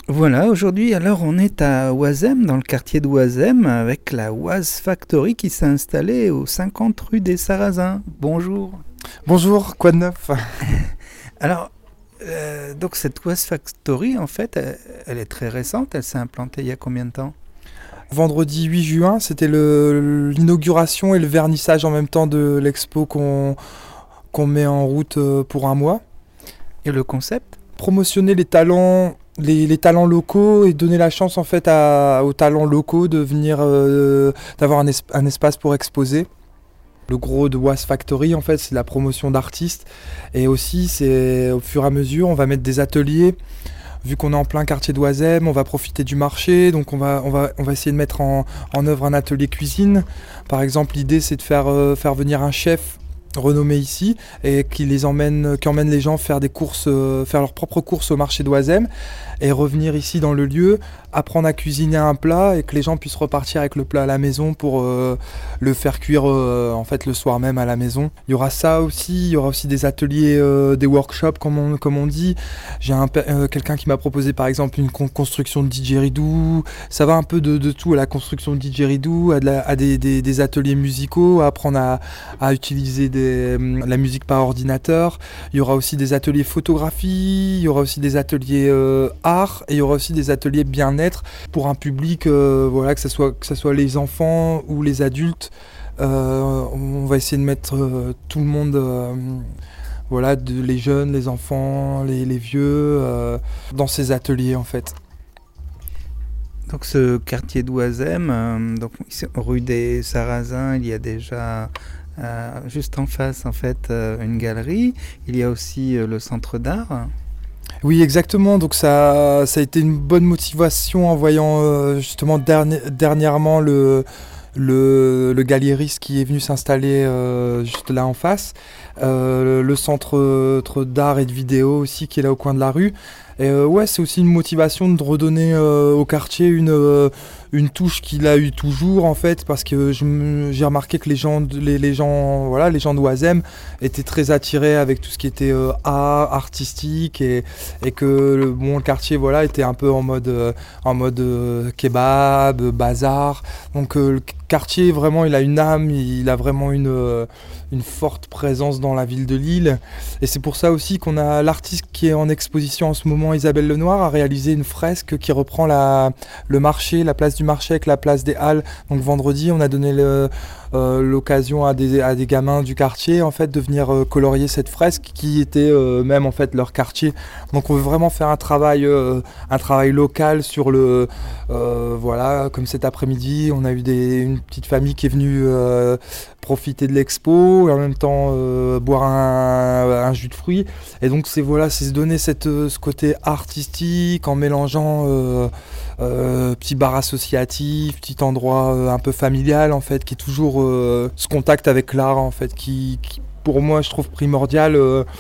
Voilà, aujourd'hui, alors on est à Oisem, dans le quartier d'Oisem, avec la Oise Factory qui s'est installée au 50 rue des Sarrasins. Bonjour. Bonjour, quoi de neuf? Alors, donc cette Oise Factory, en fait, elle est très récente. Elle s'est implantée il y a combien de temps? Vendredi 8 juin, c'était l'inauguration et le vernissage en même temps de l'expo qu'on met en route pour un mois. Et le concept? Promotionner les talents, les talents locaux et donner la chance en fait aux talents locaux de venir, d'avoir un espace pour exposer. Le gros de Was Factory, en fait, c'est la promotion d'artistes. Et aussi, c'est au fur et à mesure, on va mettre des ateliers. Vu qu'on est en plein quartier d'Oisem, on va profiter du marché. Donc, on va essayer de mettre en œuvre un atelier cuisine. Par exemple, l'idée, c'est de faire venir un chef renommé ici et qui emmène les gens faire des courses, faire leurs propres courses au marché d'Oisem et revenir ici dans le lieu, apprendre à cuisiner un plat et que les gens puissent repartir avec le plat à la maison pour le faire cuire en fait le soir même à la maison. Il y aura ça aussi, il y aura aussi des ateliers, des workshops comme on dit. J'ai quelqu'un qui m'a proposé par exemple une construction de didgeridoo. Ça va un peu de tout, à la construction de didgeridoo, à des ateliers musicaux, à apprendre à utiliser la musique par ordinateur. Il y aura aussi des ateliers photographie, il y aura aussi des ateliers art et il y aura aussi des ateliers bien-être pour un public, voilà, que ce soit les enfants ou les adultes. On va essayer de mettre tout le monde, voilà, les jeunes, les enfants, les vieux, dans ces ateliers en fait. Donc ce quartier d'Oisem, donc ici, rue des Sarrasins, il y a déjà juste en face en fait une galerie. Il y a aussi le centre d'art. Oui, exactement. Donc ça a été une bonne motivation en voyant justement dernièrement le galériste qui est venu s'installer juste là en face. Le centre d'art et de vidéo aussi qui est là au coin de la rue. Et ouais, c'est aussi une motivation de redonner au quartier une touche qu'il a eu toujours en fait, parce que j'ai remarqué que les gens, voilà, les gens d'Oisem étaient très attirés avec tout ce qui était art, artistique et que le quartier voilà était un peu en mode kebab, bazar. Donc le quartier vraiment il a une âme, il a vraiment une forte présence dans la ville de Lille. Et c'est pour ça aussi qu'on a l'artiste qui est en exposition en ce moment, Isabelle Lenoir, a réalisé une fresque qui reprend le marché, la place du marché avec la place des Halles. Donc vendredi, on a donné l'occasion à des gamins du quartier en fait de venir colorier cette fresque qui était même en fait leur quartier. Donc on veut vraiment faire un travail local sur voilà, comme cet après-midi, on a eu une petite famille qui est venue profiter de l'expo et en même temps boire un jus de fruits. Et donc c'est se donner ce côté artistique en mélangeant petit bar associatif, petit endroit un peu familial en fait, qui est toujours ce contact avec l'art en fait, qui pour moi je trouve primordial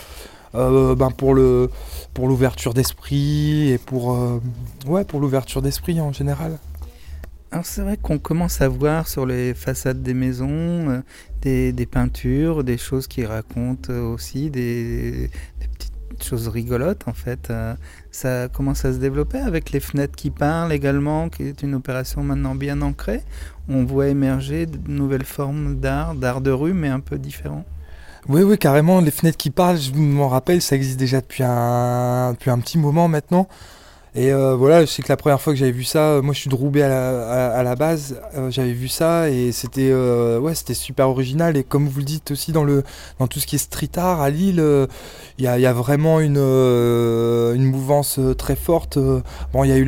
pour l'ouverture d'esprit et pour l'ouverture d'esprit en général. Alors c'est vrai qu'on commence à voir sur les façades des maisons des peintures, des choses qui racontent aussi des petites choses rigolotes en fait. Ça commence à se développer avec les fenêtres qui parlent également, qui est une opération maintenant bien ancrée. On voit émerger de nouvelles formes d'art de rue mais un peu différent. Oui, carrément, les fenêtres qui parlent, je m'en rappelle, ça existe déjà depuis un petit moment maintenant. Et voilà, je sais que la première fois que j'avais vu ça, moi je suis de Roubaix à la base, j'avais vu ça et c'était super original. Et comme vous le dites aussi dans tout ce qui est street art à Lille, il y a vraiment une mouvance très forte. Bon, il y a eu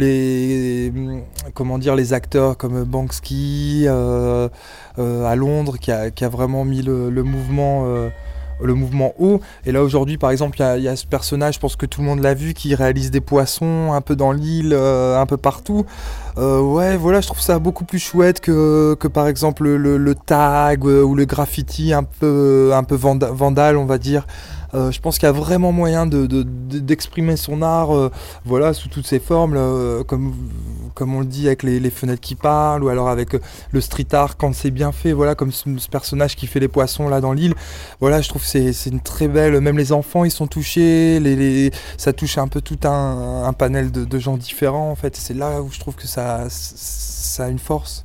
les acteurs comme Banksy à Londres qui a vraiment mis le mouvement haut. Et là aujourd'hui par exemple il y a ce personnage, je pense que tout le monde l'a vu, qui réalise des poissons un peu dans l'île, un peu partout. Ouais, voilà, je trouve ça beaucoup plus chouette que par exemple le tag ou le graffiti un peu vandale on va dire. Je pense qu'il y a vraiment moyen d'exprimer son art voilà, sous toutes ses formes, comme on le dit, avec les fenêtres qui parlent, ou alors avec le street art quand c'est bien fait, voilà, comme ce personnage qui fait les poissons là dans l'île. Voilà, je trouve que c'est une très belle, même les enfants ils sont touchés, ça touche un peu tout un panel de gens différents en fait. C'est là où je trouve que ça a une force.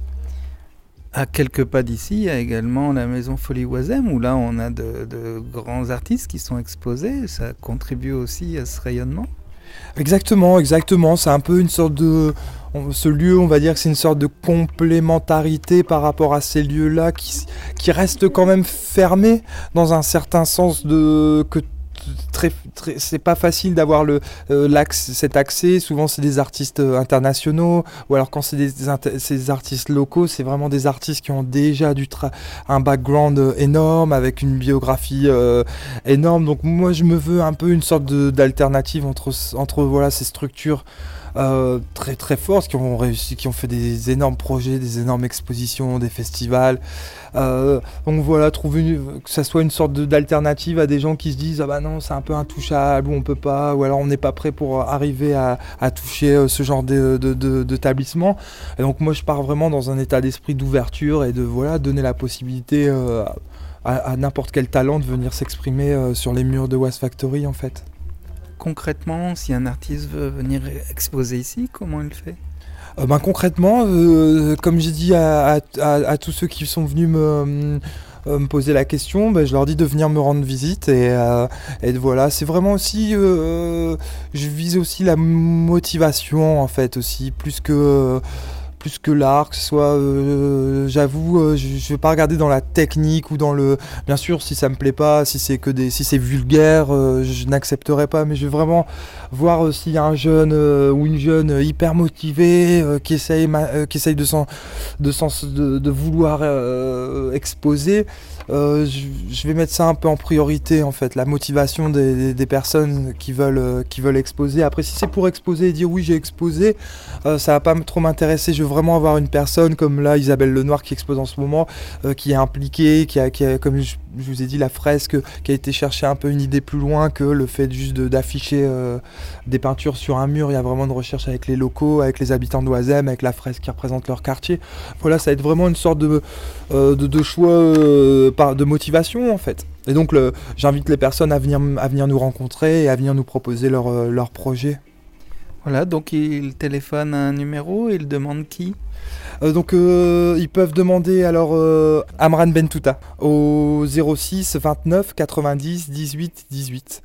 À quelques pas d'ici, il y a également la maison Folie Oisem, où là on a de grands artistes qui sont exposés. Ça contribue aussi à ce rayonnement. Exactement. C'est un peu une sorte de... Ce lieu, on va dire que c'est une sorte de complémentarité par rapport à ces lieux-là qui restent quand même fermés dans un certain sens que c'est pas facile d'avoir cet accès. Souvent c'est des artistes internationaux, ou alors quand c'est ces artistes locaux, c'est vraiment des artistes qui ont déjà un background énorme avec une biographie énorme. Donc moi je me veux un peu une sorte d'alternative entre voilà, ces structures très très fortes qui ont fait des énormes projets, des énormes expositions, des festivals. Donc voilà, trouver que ça soit une sorte d'alternative à des gens qui se disent ah bah non c'est un peu intouchable, ou on peut pas, ou alors on n'est pas prêt pour arriver à toucher ce genre d'établissement. Et donc moi je pars vraiment dans un état d'esprit d'ouverture et de voilà, donner la possibilité à n'importe quel talent de venir s'exprimer sur les murs de Was Factory en fait. Concrètement, si un artiste veut venir exposer ici, comment il fait ? Concrètement, comme j'ai dit à tous ceux qui sont venus me poser la question, je leur dis de venir me rendre visite et voilà, c'est vraiment aussi, je vise aussi la motivation en fait aussi, plus que l'art, que ce soit, j'avoue, je vais pas regarder dans la technique ou dans le... Bien sûr, si ça me plaît pas, si c'est vulgaire, je n'accepterai pas, mais je vais vraiment voir s'il y a un jeune ou une jeune hyper motivée qui essaye de vouloir exposer. Je vais mettre ça un peu en priorité en fait, la motivation des personnes qui veulent exposer. Après, si c'est pour exposer et dire oui j'ai exposé, ça va pas trop m'intéresser. Je veux vraiment avoir une personne comme là Isabelle Lenoir qui expose en ce moment, qui est impliquée, qui a comme je vous ai dit, la fresque, qui a été chercher un peu une idée plus loin que le fait juste d'afficher des peintures sur un mur. Il y a vraiment une recherche avec les locaux, avec les habitants d'Oisem, avec la fresque qui représente leur quartier. Voilà, ça va être vraiment une sorte de choix de motivation en fait. Et donc j'invite les personnes à venir nous rencontrer et à venir nous proposer leur projet. Voilà, donc ils téléphonent un numéro et ils demandent qui ? Donc ils peuvent demander alors Amran Bentouta au 06 29 90 18 18.